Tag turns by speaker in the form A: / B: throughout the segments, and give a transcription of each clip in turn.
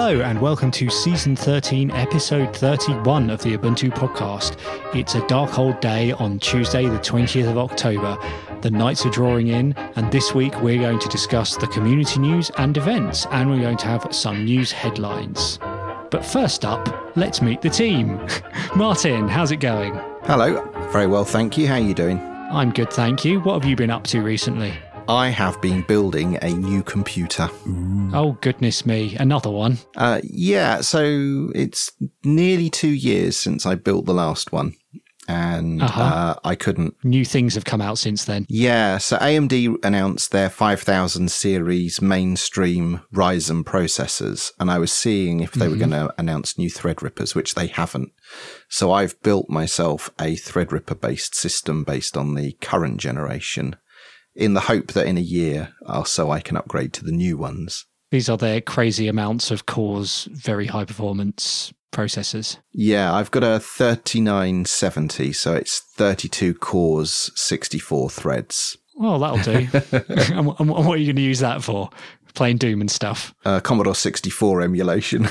A: Hello and welcome to Season 13, Episode 31 of the Ubuntu Podcast. It's a dark old day on Tuesday the 20th of October. The nights are drawing in, and this week we're going to discuss the community news and events, and we're going to have some news headlines. But first up, let's meet the team. Martin, how's it going?
B: Hello, very well, thank you. How are you doing?
A: I'm good, thank you. What have you been up to recently?
B: I have been building a new computer.
A: Oh, goodness me. Another one?
B: So it's nearly 2 years since I built the last one. And I couldn't.
A: New things have come out since then.
B: Yeah, so AMD announced their 5000 series mainstream Ryzen processors, and I was seeing if they were going to announce new Threadrippers, which they haven't. So I've built myself a Threadripper-based system based on the current generation, in the hope that in a year or so I can upgrade to the new ones.
A: These are their crazy amounts of cores, very high performance processors.
B: Yeah, I've got a 3970, so it's 32 cores, 64 threads.
A: Well, that'll do. And what are you going to use that for? Playing Doom and stuff?
B: Commodore 64 emulation.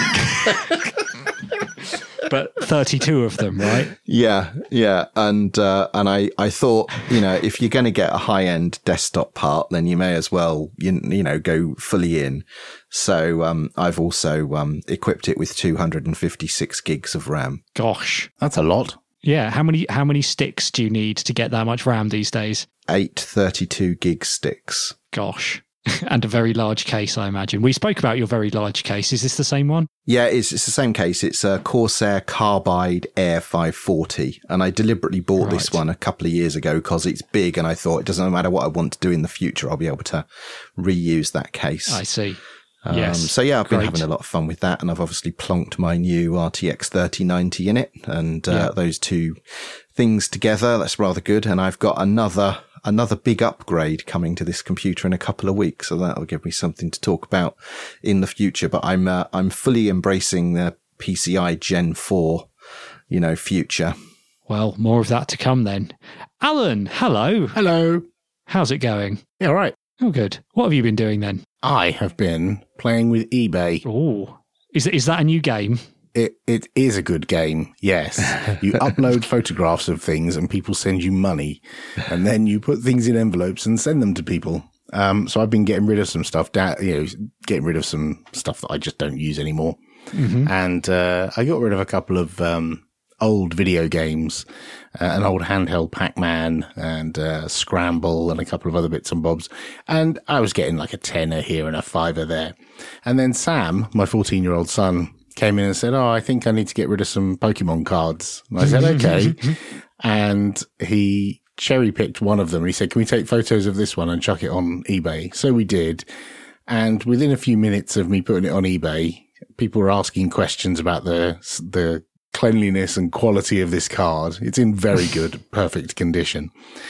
A: But 32 of them, right?
B: Yeah. And I thought, if you're going to get a high-end desktop part, then you may as well, go fully in. So I've also equipped it with 256 gigs of RAM.
A: Gosh.
C: That's a lot.
A: Yeah. How many sticks do you need to get that much RAM these days?
B: 8 32 gig sticks.
A: Gosh. And a very large case, I imagine. We spoke about your very large case. Is this the same one?
B: Yeah, it's the same case. It's a Corsair Carbide Air 540. And I deliberately bought this one a couple of years ago because it's big, and I thought it doesn't matter what I want to do in the future, I'll be able to reuse that case.
A: I see. Yes.
B: So yeah, I've been having a lot of fun with that, and I've obviously plonked my new RTX 3090 in it, and those two things together, that's rather good. And I've got another big upgrade coming to this computer in a couple of weeks, so that'll give me something to talk about in the future. But I'm fully embracing the PCI Gen 4, future.
A: Well, more of that to come then. Alan, hello.
C: Hello.
A: How's it going?
C: Yeah, all right.
A: Oh, good. What have you been doing then?
C: I have been playing with eBay.
A: Oh, is that a new game?
C: It is a good game, yes. You upload photographs of things and people send you money, and then you put things in envelopes and send them to people. So I've been getting rid of some stuff, getting rid of some stuff that I just don't use anymore. Mm-hmm. And I got rid of a couple of old video games, an old handheld Pac-Man and Scramble and a couple of other bits and bobs. And I was getting like a tenner here and a fiver there. And then Sam, my 14-year-old son, came in and said, I think I need to get rid of some Pokemon cards. And I said, okay. And he cherry-picked one of them. And he said, can we take photos of this one and chuck it on eBay? So we did. And within a few minutes of me putting it on eBay, people were asking questions about the cleanliness and quality of this card. It's in very good, perfect condition.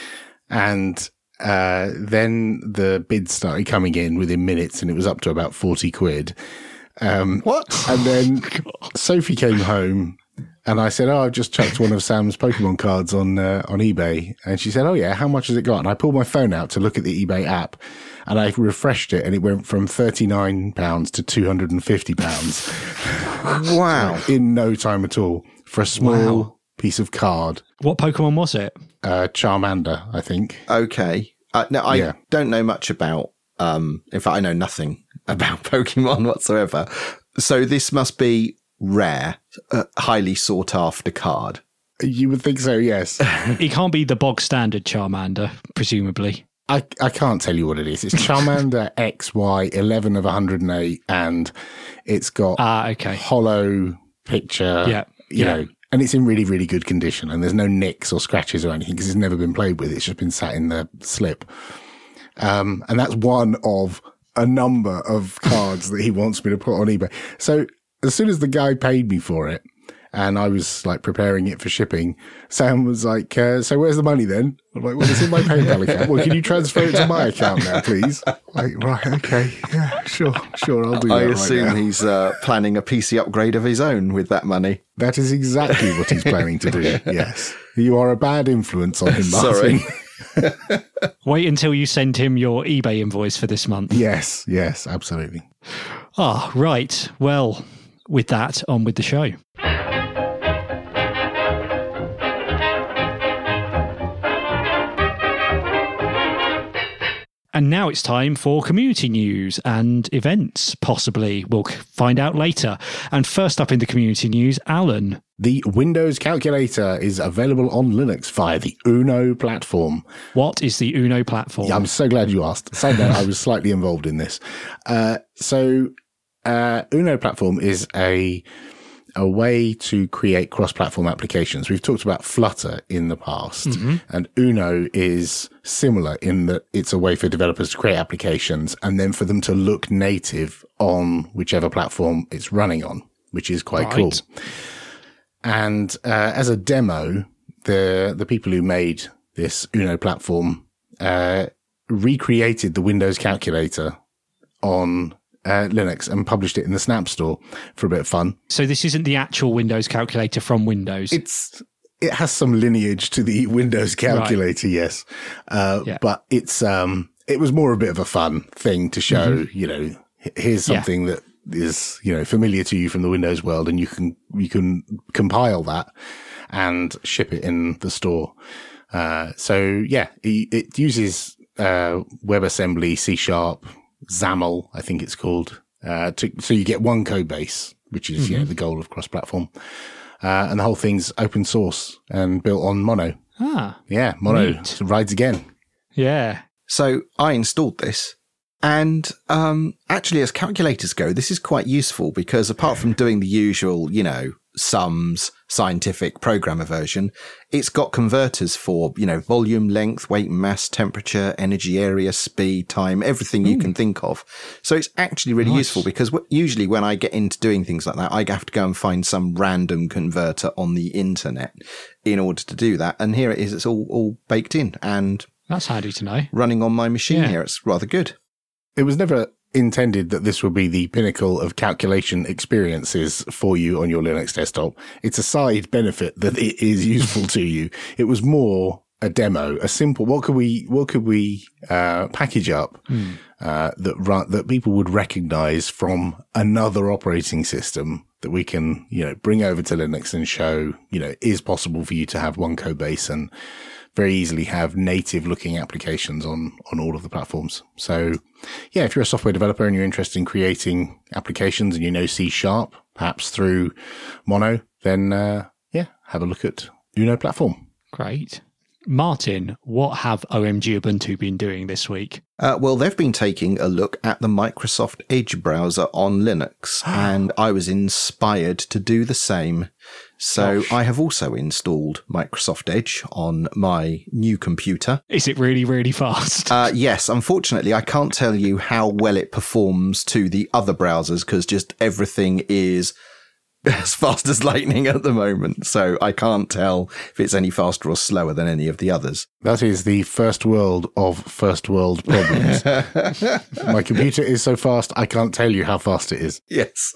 C: And then the bids started coming in within minutes, and it was up to about 40 quid.
B: What?
C: And then Sophie came home, and I said, I've just chucked one of Sam's Pokemon cards on eBay. And she said, oh yeah, how much has it got? And I pulled my phone out to look at the eBay app, and I refreshed it, and it went from £39 to £250.
B: Wow.
C: In no time at all, for a small piece of card.
A: What Pokemon was it?
C: Charmander, I think.
B: Okay. I don't know much about, in fact, I know nothing about Pokemon whatsoever. So this must be rare, highly sought after card.
C: You would think so, yes.
A: It can't be the bog standard Charmander, presumably.
C: I can't tell you what it is. It's Charmander XY 11 of 108, and it's got hollow picture, you know, and it's in really, really good condition, and there's no nicks or scratches or anything because it's never been played with. It's just been sat in the slip. And that's one of a number of cards that he wants me to put on eBay. So as soon as the guy paid me for it, and I was like preparing it for shipping, Sam was like, so where's the money then? I'm like, well, it's in my PayPal account. Well, can you transfer it to my account now, please? Like, right, okay. Yeah, sure, I'll do that.
B: I assume he's planning a PC upgrade of his own with that money.
C: That is exactly what he's planning to do, yes. You are a bad influence on him, Martin.
B: Sorry.
A: Wait until you send him your eBay invoice for this month.
C: Yes, absolutely.
A: Right. Well, with that, on with the show. And now it's time for community news and events, possibly. We'll find out later. And first up in the community news, Alan.
C: The Windows Calculator is available on Linux via the Uno platform.
A: What is the Uno platform?
C: Yeah, I'm so glad you asked. Saying that, I was slightly involved in this. Uno platform is a way to create cross-platform applications. We've talked about Flutter in the past, and Uno is similar in that it's a way for developers to create applications and then for them to look native on whichever platform it's running on, which is quite cool. And as a demo, the people who made this Uno platform recreated the Windows Calculator on Linux and published it in the Snap Store for a bit of fun. So
A: this isn't the actual Windows Calculator from Windows?
C: It has some lineage to the Windows Calculator, yes. But it was more a bit of a fun thing to show, here's something that is, familiar to you from the Windows world, and you can compile that and ship it in the store. It uses WebAssembly, C#, XAML, I think it's called, so you get one code base, which is the goal of cross-platform, and the whole thing's open source and built on Mono. Mono rides again.
A: Yeah.
B: So I installed this, and actually, as calculators go, this is quite useful because apart from doing the usual, sums, scientific programmer version, it's got converters for, volume, length, weight, mass, temperature, energy, area, speed, time, everything you can think of. So it's actually really useful because usually when I get into doing things like that, I have to go and find some random converter on the internet in order to do that. And here it is. It's all baked in, and
A: that's handy to know.
B: Running on my machine here. It's rather good.
C: It was never intended that this would be the pinnacle of calculation experiences for you on your Linux desktop. It's a side benefit that it is useful to you. It was more a demo, a simple, what could we package up that people would recognize from another operating system that we can, bring over to Linux and show, is possible for you to have one code base and very easily have native looking applications on all of the platforms. So if you're a software developer and you're interested in creating applications and you know C#, perhaps through Mono, then have a look at Uno platform.
A: Great. Martin, what have OMG Ubuntu been doing this week?
B: Well, they've been taking a look at the Microsoft Edge browser on Linux, and I was inspired to do the same. So I have also installed Microsoft Edge on my new computer.
A: Is it really, really fast?
B: Yes. Unfortunately, I can't tell you how well it performs to the other browsers because just everything is as fast as lightning at the moment. So I can't tell if it's any faster or slower than any of the others.
C: That is the first world of first world problems. My computer is so fast, I can't tell you how fast it is.
B: Yes.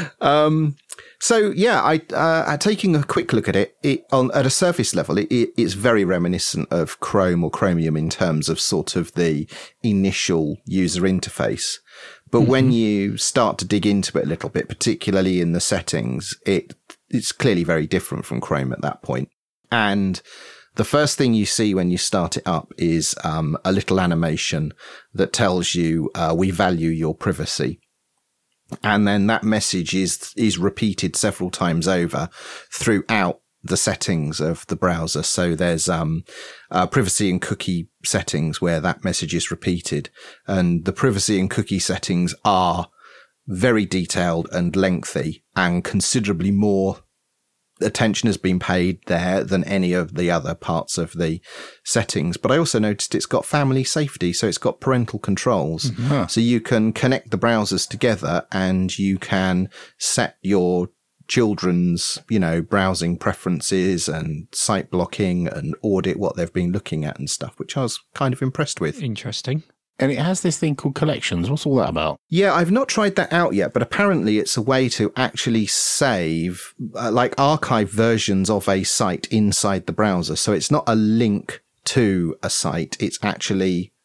B: I taking a quick look at it, at a surface level, it's very reminiscent of Chrome or Chromium in terms of sort of the initial user interface. But when you start to dig into it a little bit, particularly in the settings, it's clearly very different from Chrome at that point. And the first thing you see when you start it up is a little animation that tells you, we value your privacy. And then that message is repeated several times over throughout the settings of the browser. So there's privacy and cookie settings where that message is repeated. And the privacy and cookie settings are very detailed and lengthy, and considerably more attention has been paid there than any of the other parts of the settings. But I also noticed it's got family safety, so it's got parental controls. So you can connect the browsers together and you can set your children's, browsing preferences and site blocking and audit what they've been looking at and stuff, which I was kind of impressed with.
A: Interesting.
C: And it has this thing called collections. What's all that about?
B: Yeah, I've not tried that out yet, but apparently it's a way to actually save, archive versions of a site inside the browser. So it's not a link to a site. It's actually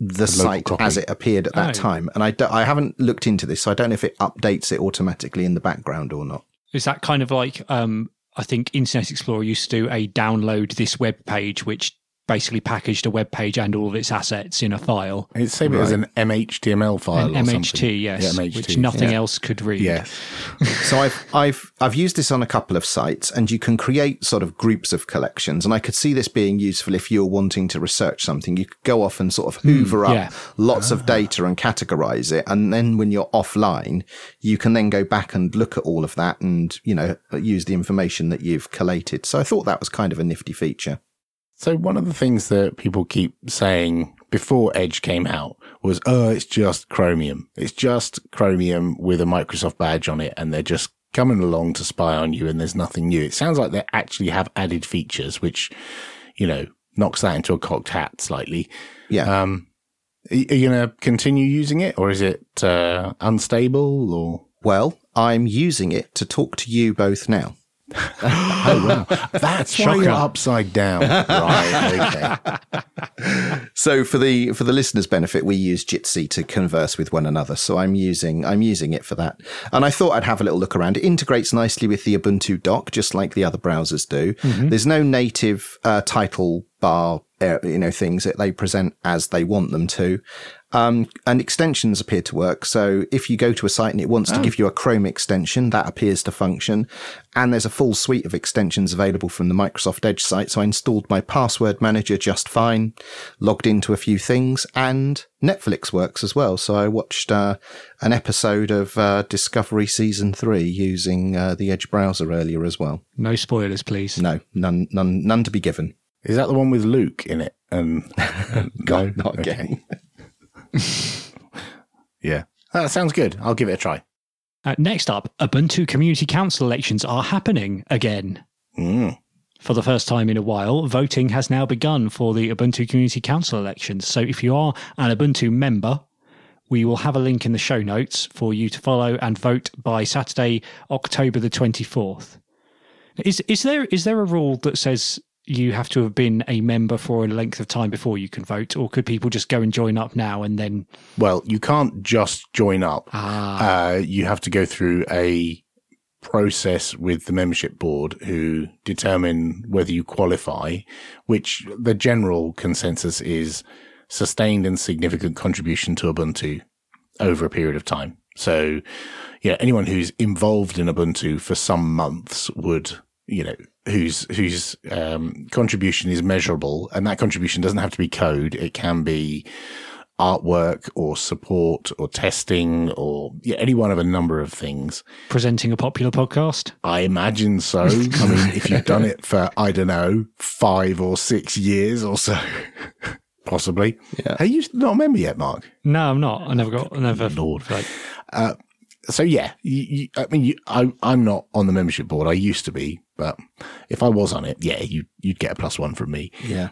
B: the site
C: copy.
B: as it appeared at that time. And I haven't looked into this, so I don't know if it updates it automatically in the background or not.
A: Is that kind of like, I think Internet Explorer used to do a download this web page, which basically packaged a web page and all of its assets in a file.
C: It's same as an MHTML file
A: an
C: or
A: MHT,
C: something.
A: yes,
C: Yeah, MHT.
A: which nothing else could read.
C: Yes.
B: So I've used this on a couple of sites, and you can create sort of groups of collections. And I could see this being useful if you're wanting to research something. You could go off and sort of hoover up lots of data and categorize it. And then when you're offline, you can then go back and look at all of that and, use the information that you've collated. So I thought that was kind of a nifty feature.
C: So one of the things that people keep saying before Edge came out was, it's just Chromium. It's just Chromium with a Microsoft badge on it, and they're just coming along to spy on you, and there's nothing new. It sounds like they actually have added features, which, knocks that into a cocked hat slightly.
B: Yeah.
C: Are you going to continue using it, or is it unstable? Or
B: Well, I'm using it to talk to you both now.
C: Oh, wow. That's why you're upside down. Right, okay.
B: So for the listeners' benefit, we use Jitsi to converse with one another. So I'm using it for that. And I thought I'd have a little look around. It integrates nicely with the Ubuntu dock, just like the other browsers do. Mm-hmm. There's no native title bar, things that they present as they want them to. And extensions appear to work. So if you go to a site and it wants to give you a Chrome extension, that appears to function. And there's a full suite of extensions available from the Microsoft Edge site. So I installed my password manager just fine, logged into a few things, and Netflix works as well. So I watched an episode of Discovery Season 3 using the Edge browser earlier as well.
A: No spoilers, please.
B: No, none to be given.
C: Is that the one with Luke in it?
B: No, not again.
C: Yeah, that sounds good. I'll give it a try.
A: Next up, Ubuntu Community Council elections are happening again. For the first time in a while, voting has now begun for the Ubuntu Community Council elections. So if you are an Ubuntu member, we will have a link in the show notes for you to follow and vote by Saturday, October the 24th. Is there a rule that says you have to have been a member for a length of time before you can vote, or could people just go and join up now and then?
C: Well, you can't just join up. You have to go through a process with the membership board who determine whether you qualify, which the general consensus is sustained and significant contribution to Ubuntu over a period of time. So, anyone who's involved in Ubuntu for some months would, whose contribution is measurable, and that contribution doesn't have to be code. It can be artwork or support or testing or any one of a number of things.
A: Presenting a popular podcast?
C: I imagine so. I mean, if you've done it for, 5 or 6 years or so, possibly.
B: Yeah.
C: Are you not a member yet, Mark?
A: No, I'm not. I never.
C: Lord. So yeah, I'm not on the membership board. I used to be, but if I was on it, you'd get a +1 from me.
B: Yeah.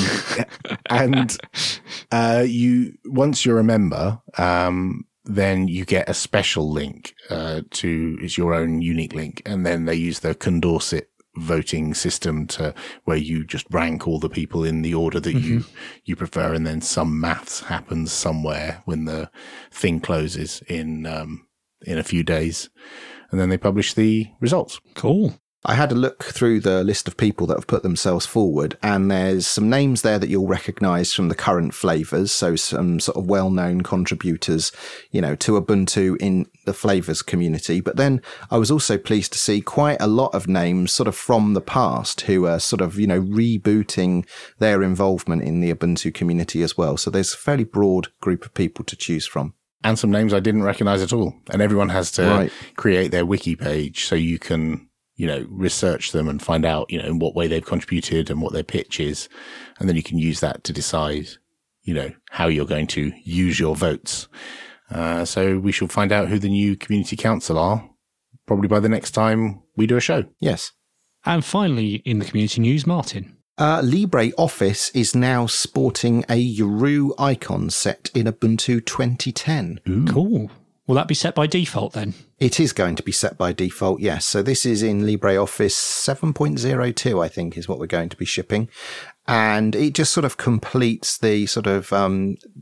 C: And once you're a member, then you get a special link it's your own unique link, and then they use the Condorcet voting system where you just rank all the people in the order that you prefer, and then some maths happens somewhere when the thing closes in a few days, and then they publish the results.
A: Cool.
B: I had a look through the list of people that have put themselves forward, and there's some names there that you'll recognise from the current flavours. So some sort of well-known contributors, to Ubuntu in the flavours community. But then I was also pleased to see quite a lot of names sort of from the past who are sort of, rebooting their involvement in the Ubuntu community as well. So there's a fairly broad group of people to choose from.
C: And some names I didn't recognise at all. And everyone has to create their wiki page so you can research them and find out, in what way they've contributed and what their pitch is. And then you can use that to decide, how you're going to use your votes. So we shall find out who the new community council are probably by the next time we do a show.
B: Yes.
A: And finally, in the community news, Martin.
B: LibreOffice is now sporting a Yaru icon set in Ubuntu 2010.
A: Ooh. Cool. Will that be set by default then?
B: It is going to be set by default, yes. So this is in LibreOffice 7.02, I think, is what we're going to be shipping. And it just sort of completes the sort of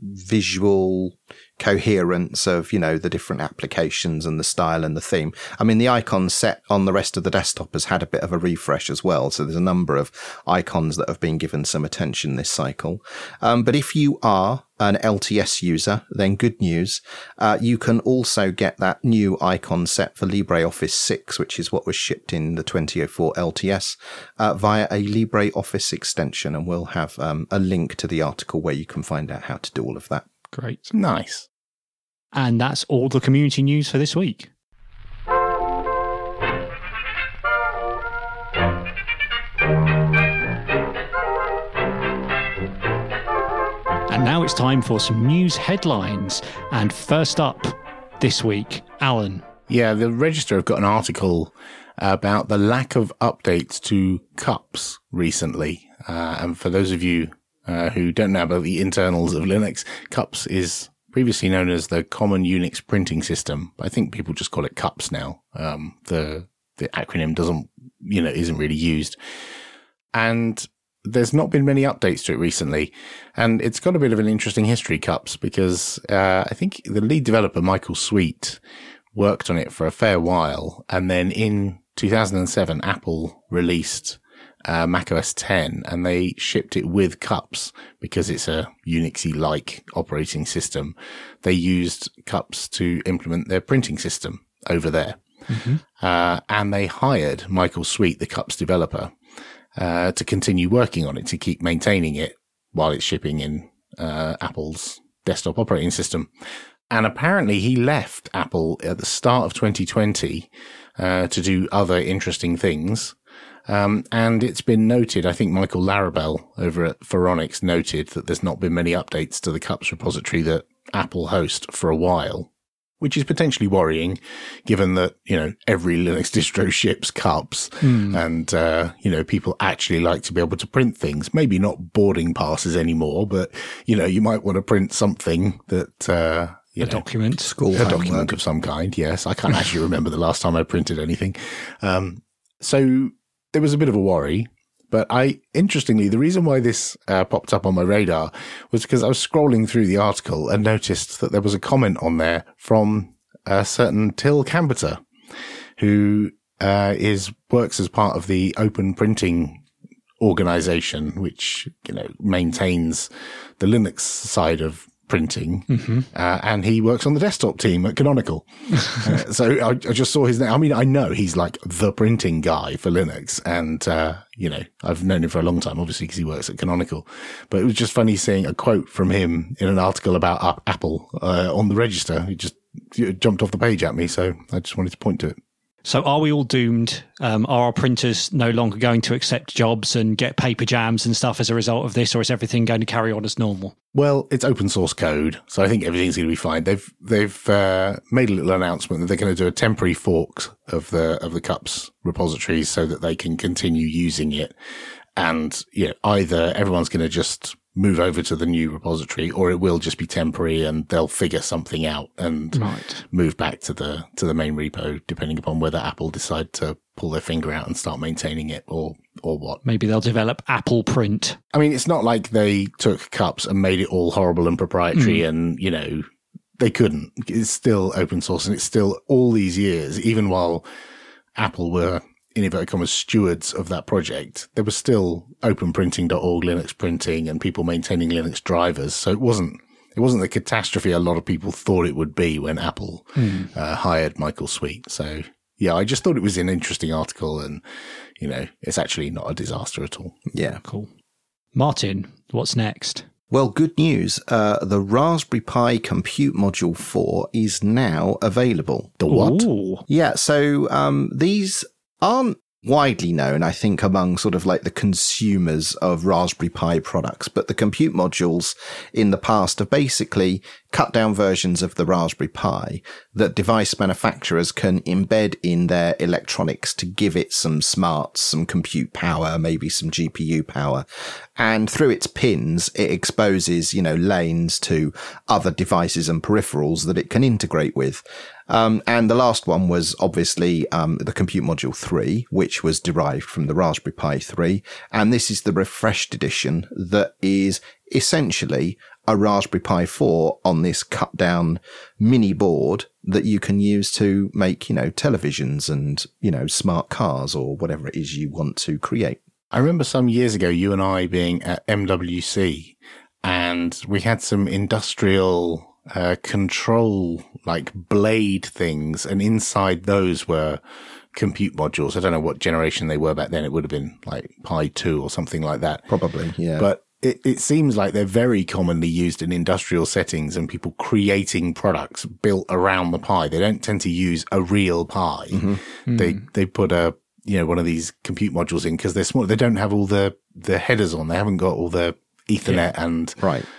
B: visual coherence of, the different applications and the style and the theme. I mean, the icon set on the rest of the desktop has had a bit of a refresh as well. So there's a number of icons that have been given some attention this cycle. But if you are an LTS user, then good news. You can also get that new icon set for LibreOffice 6, which is what was shipped in the 2004 LTS, via a LibreOffice extension. And we'll have a link to the article where you can find out how to do all of that.
A: Great.
C: Nice.
A: And that's all the community news for this week. And now it's time for some news headlines. And first up this week, Alan.
C: Yeah, the Register have got an article about the lack of updates to Cups recently. And for those of you who don't know about the internals of Linux, Cups is previously known as the Common Unix Printing System. I think people just call it Cups now. The acronym isn't really used. And there's not been many updates to it recently. And it's got a bit of an interesting history, Cups, because I think the lead developer, Michael Sweet, worked on it for a fair while. And then in 2007, Apple released Mac OS X, and they shipped it with Cups because it's a Unixy-like operating system. They used Cups to implement their printing system over there. Mm-hmm. And they hired Michael Sweet, the Cups developer, to continue working on it, to keep maintaining it while it's shipping in Apple's desktop operating system. And apparently he left Apple at the start of 2020 to do other interesting things. And it's been noted, I think Michael Larabelle over at Phoronix noted that there's not been many updates to the Cups repository that Apple host for a while, which is potentially worrying given that, every Linux distro ships Cups and, people actually like to be able to print things, maybe not boarding passes anymore, but, you might want to print something that,
A: a document.
C: A document of some kind. Yes. I can't actually remember the last time I printed anything. So there was a bit of a worry, but interestingly, the reason why this popped up on my radar was because I was scrolling through the article and noticed that there was a comment on there from a certain Till Camberter, who works as part of the Open Printing organization, which maintains the Linux side of printing, and he works on the desktop team at Canonical. So I just saw his name. I mean, I know he's like the printing guy for Linux, and I've known him for a long time, obviously, because he works at Canonical. But it was just funny seeing a quote from him in an article about Apple on the Register. It just jumped off the page at me, so I just wanted to point to it.
A: So are we all doomed? Are our printers no longer going to accept jobs and get paper jams and stuff as a result of this, or is everything going to carry on as normal?
C: Well, it's open source code, so I think everything's going to be fine. They've made a little announcement that they're going to do a temporary fork of the Cups repositories so that they can continue using it. And either everyone's going to just move over to the new repository, or it will just be temporary and they'll figure something out and move back to the main repo, depending upon whether Apple decide to pull their finger out and start maintaining it or what.
A: Maybe they'll develop Apple Print.
C: I mean, it's not like they took Cups and made it all horrible and proprietary and, they couldn't. It's still open source, and it's still all these years, even while Apple were, in inverted commas, stewards of that project, there was still openprinting.org, Linux printing, and people maintaining Linux drivers. So it wasn't the catastrophe a lot of people thought it would be when Apple hired Michael Sweet. So yeah, I just thought it was an interesting article, and it's actually not a disaster at all.
B: Yeah,
A: cool. Martin, what's next?
B: Well, good news. The Raspberry Pi Compute Module 4 is now available.
C: The what?
A: Ooh.
B: Yeah, so these aren't widely known, I think, among sort of like the consumers of Raspberry Pi products, but the compute modules in the past have basically cut down versions of the Raspberry Pi that device manufacturers can embed in their electronics to give it some smarts, some compute power, maybe some GPU power. And through its pins, it exposes, lanes to other devices and peripherals that it can integrate with. And the last one was obviously the Compute Module 3, which was derived from the Raspberry Pi 3. And this is the refreshed edition that is essentially a Raspberry Pi 4 on this cut down mini board that you can use to make, televisions and, smart cars or whatever it is you want to create.
C: I remember some years ago, you and I being at MWC, and we had some industrial control, like blade things, and inside those were compute modules. I don't know what generation they were back then. It would have been like Pi 2 or something like that.
B: Probably, yeah.
C: But it seems like they're very commonly used in industrial settings and people creating products built around the Pi. They don't tend to use a real Pi. Mm-hmm. They put one of these compute modules in because they're small. They don't have all the headers on. They haven't got all the Ethernet and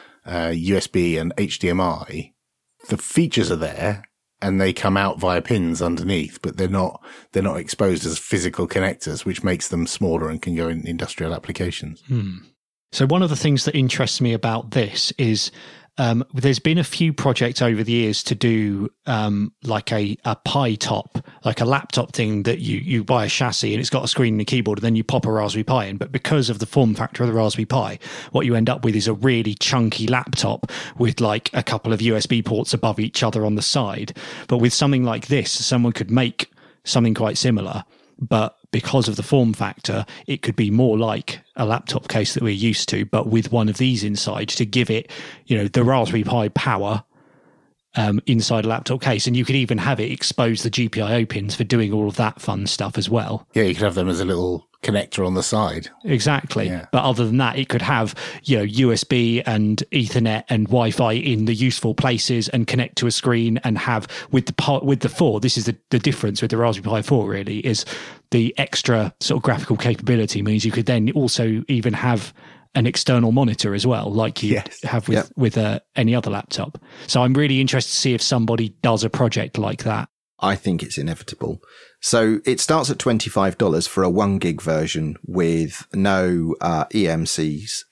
C: USB and HDMI. The features are there and they come out via pins underneath, but they're not exposed as physical connectors, which makes them smaller and can go in industrial applications.
A: So one of the things that interests me about this is there's been a few projects over the years to do like a Pi top, like a laptop thing that you buy a chassis and it's got a screen and a keyboard and then you pop a Raspberry Pi in. But because of the form factor of the Raspberry Pi, what you end up with is a really chunky laptop with like a couple of USB ports above each other on the side. But with something like this, someone could make something quite similar, but because of the form factor, it could be more like a laptop case that we're used to, but with one of these inside to give it, the Raspberry Pi power inside a laptop case. And you could even have it expose the GPIO pins for doing all of that fun stuff as well.
C: Yeah, you could have them as a little connector on the side.
A: Exactly. Yeah. But other than that, it could have, USB and Ethernet and Wi-Fi in the useful places and connect to a screen and have with the 4, this is the difference with the Raspberry Pi 4 really, is the extra sort of graphical capability means you could then also even have an external monitor as well, like you have with any other laptop. So I'm really interested to see if somebody does a project like that.
B: I think it's inevitable. So it starts at $25 for a 1 gig version with no eMCC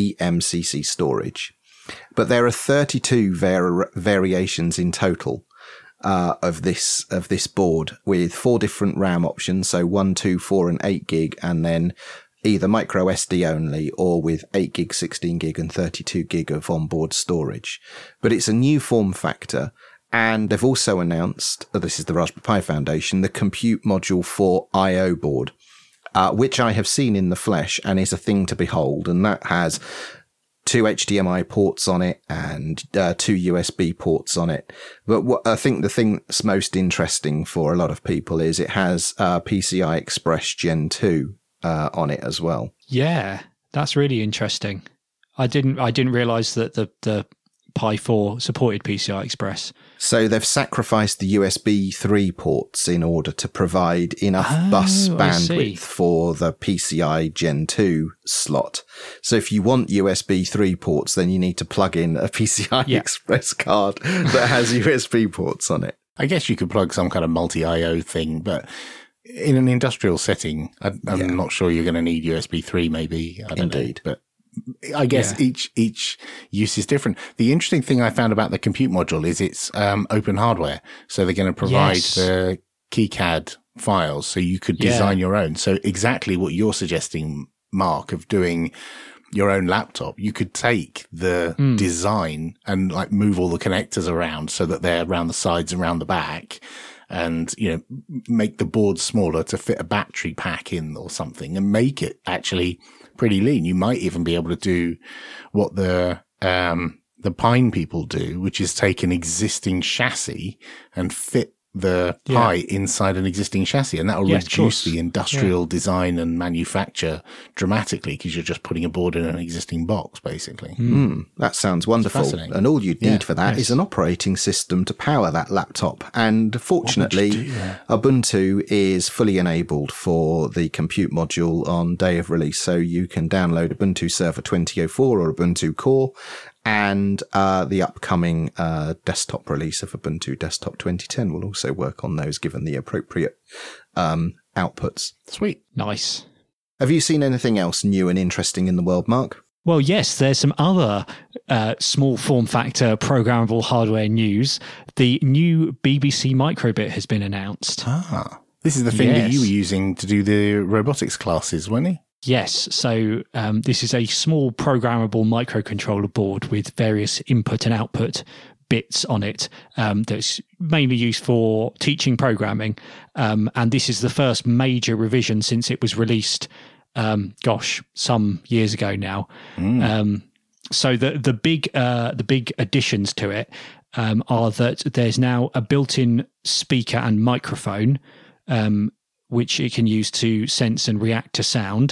B: storage. But there are 32 variations in total of this board with 4 different RAM options. So 1, 2, 4 and 8 gig, and then either micro SD only or with 8 gig, 16 gig and 32 gig of onboard storage. But it's a new form factor. And they've also announced, this is the Raspberry Pi Foundation, the Compute Module 4 I/O board, which I have seen in the flesh and is a thing to behold. And that has 2 HDMI ports on it and 2 USB ports on it. But what I think the thing that's most interesting for a lot of people is it has PCI Express Gen 2 on it as well.
A: Yeah, that's really interesting. I didn't realize that the Pi 4 supported PCI Express.
B: So they've sacrificed the USB 3 ports in order to provide enough bus bandwidth for the PCI Gen 2 slot. So if you want USB 3 ports, then you need to plug in a PCI Express card that has USB ports on it.
C: I guess you could plug some kind of multi-IO thing, but in an industrial setting, I'm not sure you're going to need USB 3 maybe. I don't know, but I guess each use is different. The interesting thing I found about the compute module is it's open hardware. So they're going to provide the KiCad files so you could design your own. So exactly what you're suggesting, Mark, of doing your own laptop, you could take the design and like move all the connectors around so that they're around the sides, around the back, and, make the board smaller to fit a battery pack in or something and make it actually pretty lean. You might even be able to do what the Pine people do, which is take an existing chassis and fit the Pi inside an existing chassis, and that will reduce the industrial design and manufacture dramatically because you're just putting a board in an existing box, basically.
B: That sounds wonderful. And all you'd need for that is an operating system to power that laptop. And fortunately, Ubuntu is fully enabled for the compute module on day of release. So you can download Ubuntu Server 2004 or Ubuntu Core, and the upcoming desktop release of Ubuntu Desktop 2010 will also work on those, given the appropriate outputs.
C: Sweet.
A: Nice.
B: Have you seen anything else new and interesting in the world, Mark?
A: Well, yes, there's some other small form factor programmable hardware news. The new BBC Microbit has been announced.
C: This is the thing that you were using to do the robotics classes, weren't it?
A: Yes. So this is a small programmable microcontroller board with various input and output bits on it that's mainly used for teaching programming. And this is the first major revision since it was released, some years ago now. So the big additions to it are that there's now a built-in speaker and microphone, which it can use to sense and react to sound,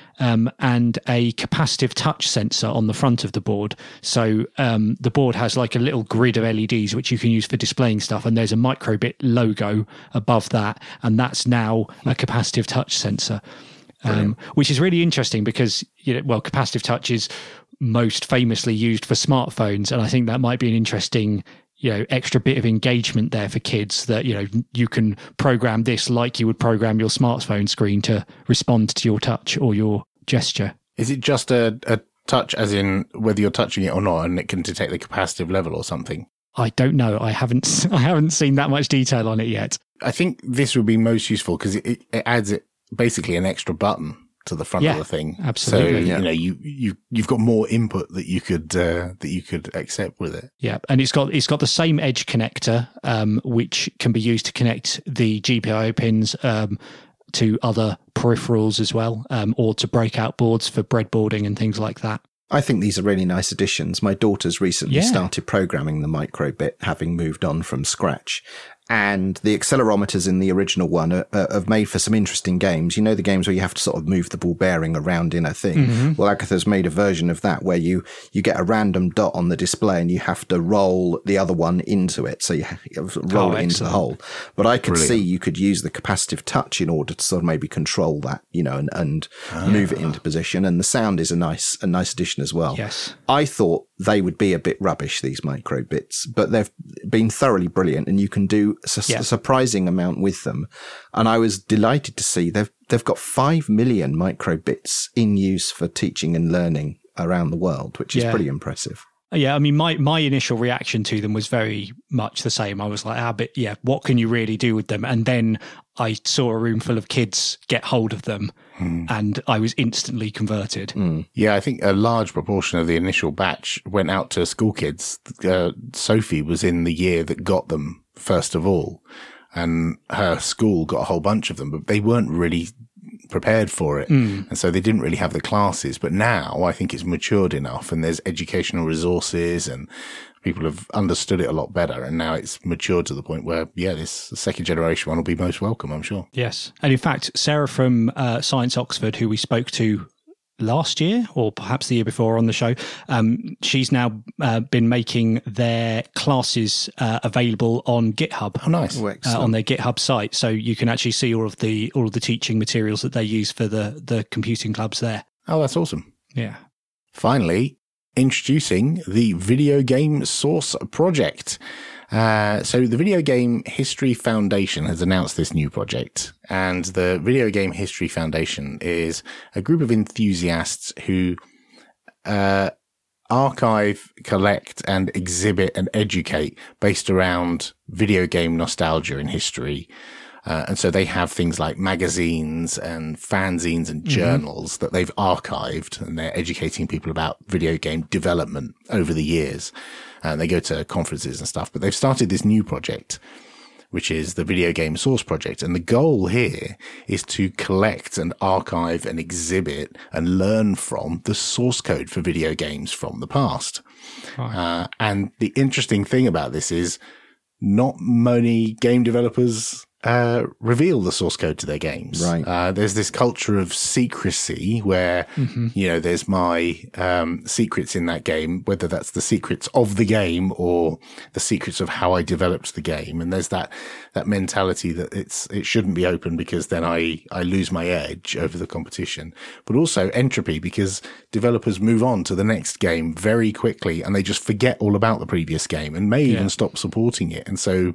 A: and a capacitive touch sensor on the front of the board. So the board has like a little grid of LEDs which you can use for displaying stuff, and there's a Microbit logo above that, and that's now a capacitive touch sensor, which is really interesting because, capacitive touch is most famously used for smartphones, and I think that might be an interesting extra bit of engagement there for kids, that you can program this like you would program your smartphone screen to respond to your touch or your gesture.
C: Is it just a touch as in whether you're touching it or not, and it can detect the capacitive level or something?
A: I don't know. I haven't seen that much detail on it yet.
C: I think this would be most useful because it adds basically an extra button to the front of the thing.
A: Absolutely.
C: So you've got more input that you could accept with it.
A: Yeah, and it's got the same edge connector, which can be used to connect the GPIO pins to other peripherals as well, or to breakout boards for breadboarding and things like that.
B: I think these are really nice additions. My daughter's recently started programming the Microbit, having moved on from Scratch. And the accelerometers in the original one are made for some interesting games. The games where you have to sort of move the ball bearing around in a thing. Mm-hmm. Well, Agatha's made a version of that where you get a random dot on the display and you have to roll the other one into it. So you roll it into the hole. But I could see you could use the capacitive touch in order to sort of maybe control that, and move it into position. And the sound is a nice addition as well.
A: Yes.
B: I thought they would be a bit rubbish, these Microbits, but they've been thoroughly brilliant, and you can do a surprising amount with them. And I was delighted to see they've got 5 million Microbits in use for teaching and learning around the world, which is pretty impressive.
A: Yeah, I mean, my initial reaction to them was very much the same. I was like, but what can you really do with them? And then I saw a room full of kids get hold of them, and I was instantly converted.
C: Yeah, I think a large proportion of the initial batch went out to school kids. Sophie was in the year that got them first of all, and her school got a whole bunch of them, but they weren't really prepared for it. And so they didn't really have the classes. But now I think it's matured enough, and there's educational resources, and people have understood it a lot better. And now it's matured to the point where, this second generation one will be most welcome, I'm sure.
A: Yes. And in fact, Sarah from Science Oxford, who we spoke to last year or perhaps the year before on the show, she's now been making their classes available on GitHub.
C: Oh, nice.
A: On their GitHub site, so you can actually see all of the teaching materials that they use for the computing clubs there.
C: Oh, that's awesome.
A: Yeah.
C: Finally, introducing the Video Game Source Project. So the Video Game History Foundation has announced this new project, and the Video Game History Foundation is a group of enthusiasts who archive, collect, and exhibit and educate based around video game nostalgia and history. And so they have things like magazines and fanzines and journals that they've archived, and they're educating people about video game development over the years. And they go to conferences and stuff, but they've started this new project, which is the Video Game Source Project. And the goal here is to collect and archive and exhibit and learn from the source code for video games from the past. Right. And the interesting thing about this is not many game developers reveal the source code to their games.
B: Right.
C: There's this culture of secrecy where, there's my secrets in that game, whether that's the secrets of the game or the secrets of how I developed the game. And there's that mentality that it shouldn't be open because then I lose my edge over the competition. But also entropy, because developers move on to the next game very quickly and they just forget all about the previous game and may even stop supporting it. And so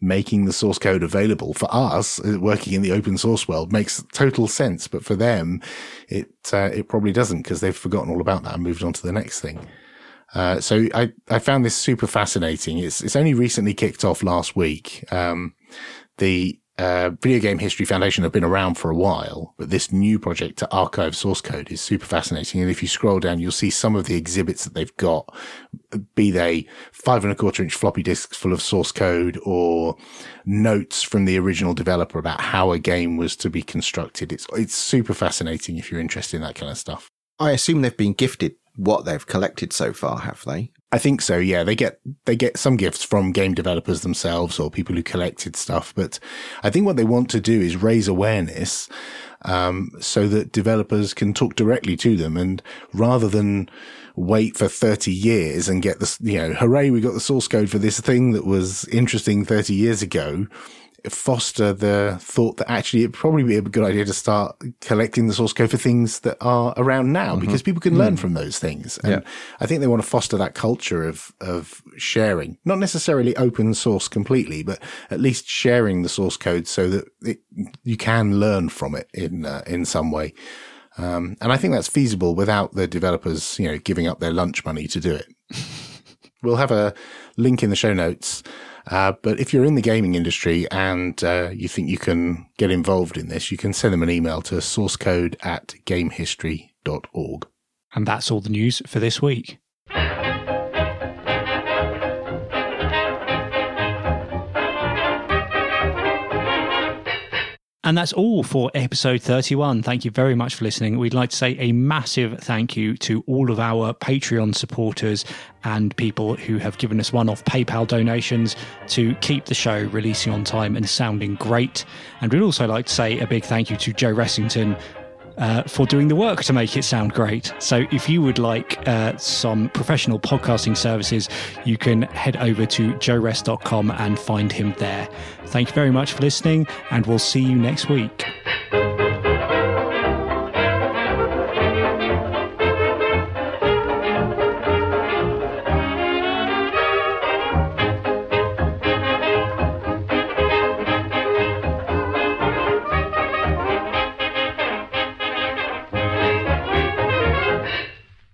C: making the source code available for us working in the open source world makes total sense. But for them, it probably doesn't, because they've forgotten all about that and moved on to the next thing. So I found this super fascinating. It's only recently kicked off last week. The Video Game History Foundation have been around for a while, but this new project to archive source code is super fascinating. And if you scroll down, you'll see some of the exhibits that they've got, be they 5.25-inch floppy disks full of source code or notes from the original developer about how a game was to be constructed. It's super fascinating if you're interested in that kind of stuff.
B: I assume they've been gifted what they've collected so far, have they?
C: I think so, yeah. They get some gifts from game developers themselves or people who collected stuff. But I think what they want to do is raise awareness, so that developers can talk directly to them. And rather than wait for 30 years and get this, hooray, we got the source code for this thing that was interesting 30 years ago, foster the thought that actually it'd probably be a good idea to start collecting the source code for things that are around now, because people can learn from those things. And I think they want to foster that culture of sharing, not necessarily open source completely, but at least sharing the source code so that you can learn from it in some way. And I think that's feasible without the developers, giving up their lunch money to do it. We'll have a link in the show notes. But if you're in the gaming industry and you think you can get involved in this, you can send them an email to sourcecode@gamehistory.org.
A: And that's all the news for this week. And that's all for episode 31. Thank you very much for listening. We'd like to say a massive thank you to all of our Patreon supporters and people who have given us one-off PayPal donations to keep the show releasing on time and sounding great. And we'd also like to say a big thank you to Joe Ressington for doing the work to make it sound great. So if you would like some professional podcasting services, you can head over to joeress.com and find him there. Thank you very much for listening, and we'll see you next week.